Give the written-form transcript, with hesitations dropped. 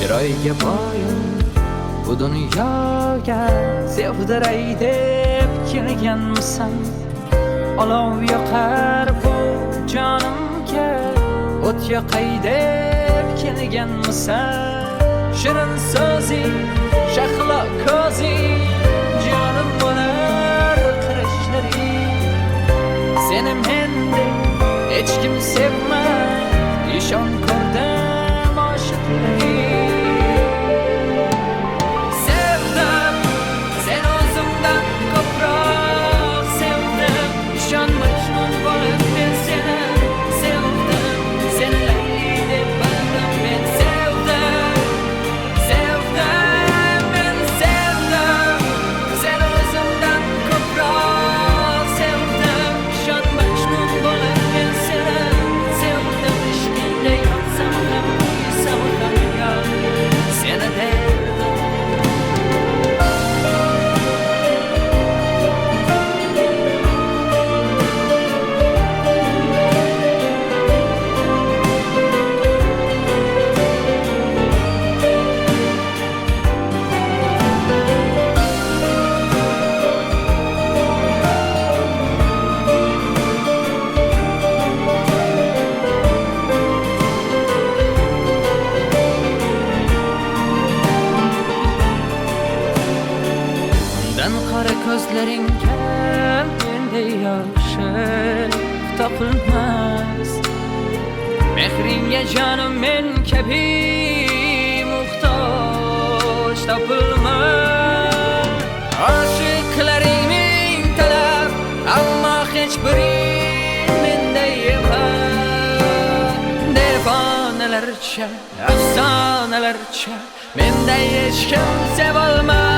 chiroyga boyim bu dunyoga sevdiray deb kelganmisan? Olov yoqar bu jonimga, o't yoqay deb kelganmisan? Shirin so'zing, shahlo ko'zing, jonim bo'lar qarashlaring. Seni mendek hech kim sevmas, ishon ko'rdim oshiqlaring. Sevdim, sen o'zimdan ko'proq sevdim, ishon majnun bo'lib men seni sevdim. Seni Layli deb bildim men, sevdim, men sevdim. Sen o'zimdan ko'proq sevdim, ishon majnun bo'lib men seni sevdim. Ishqingda yonsam ham, uysam ham yon seni derdim. Undan qora ko'zlaringga menday yoshi topilmas. Mehringga jonim men kabi muhtoj topilmas. Oshiqlaring mingtalab, ammo hech biri menday emas. Devonalarcha, afsonalarcha menday hech kim sevolmas.